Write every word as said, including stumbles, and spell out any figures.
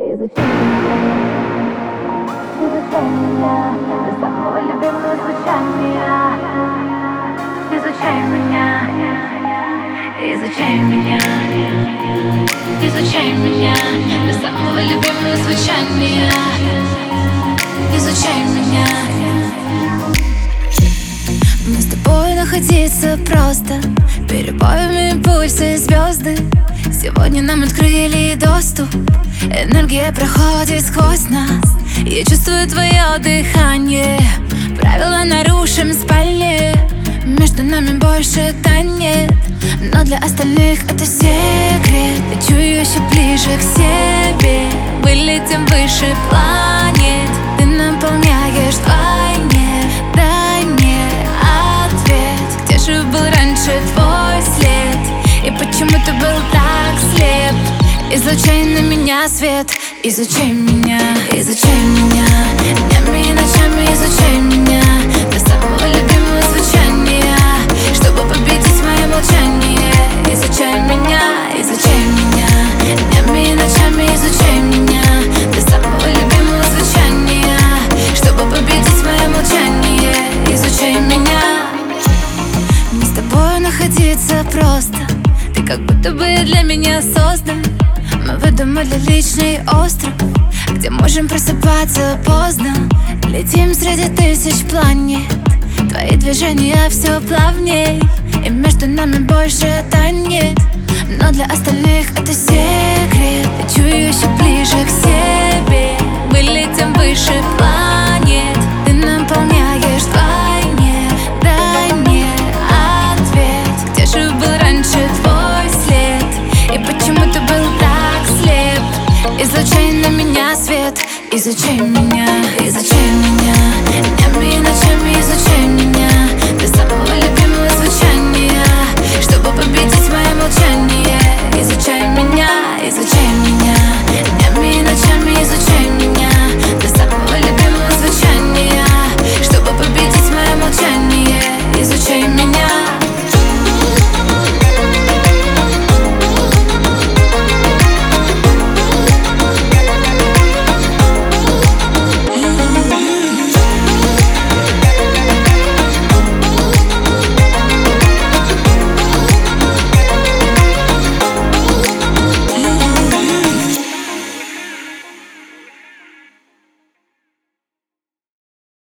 Изучай меня, изучай меня до самого любимого звучания. Изучай меня, изучай меня, изучай меня до самого любимого звучания. Изучай меня. Мне с тобой находиться просто, перебоями пульсы звезды. Сегодня нам открыли доступ, энергия проходит сквозь нас. Я чувствую твое дыхание, правила нарушим в спальне. Между нами больше тайн нет, но для остальных это секрет. Я чую еще ближе к себе, мы летим выше планет. Ты наполняешь вдвойне, дай мне ответ. Где же был раньше твой след, и почему ты был так слеп? Излучай на меня свет, изучай меня, изучай меня днями и ночами, изучай меня до самого любимого звучания, чтобы победить мое молчание. Изучай меня, изучай меня днями и ночами, изучай меня до самого любимого звучания, чтобы победить мое молчание. Изучай меня. Не с тобой находиться просто, ты как будто бы для меня создан. Мы выдумали личный остров, где можем просыпаться поздно. Летим среди тысяч планет, твои движения все плавней, и между нами больше тайн нет, но для остальных это секрет. Я чую еще ближе к себе, мы летим выше планет. Ты наполняешь вдвойне, дай мне ответ. Где же был раньше твой след, и почему ты был так слеп? Излучай на меня свет, изучай меня, изучай меня днями и ночами, изучай меня до самого любимого звучания, чтобы победить мое молчание. Изучай меня, изучай меня.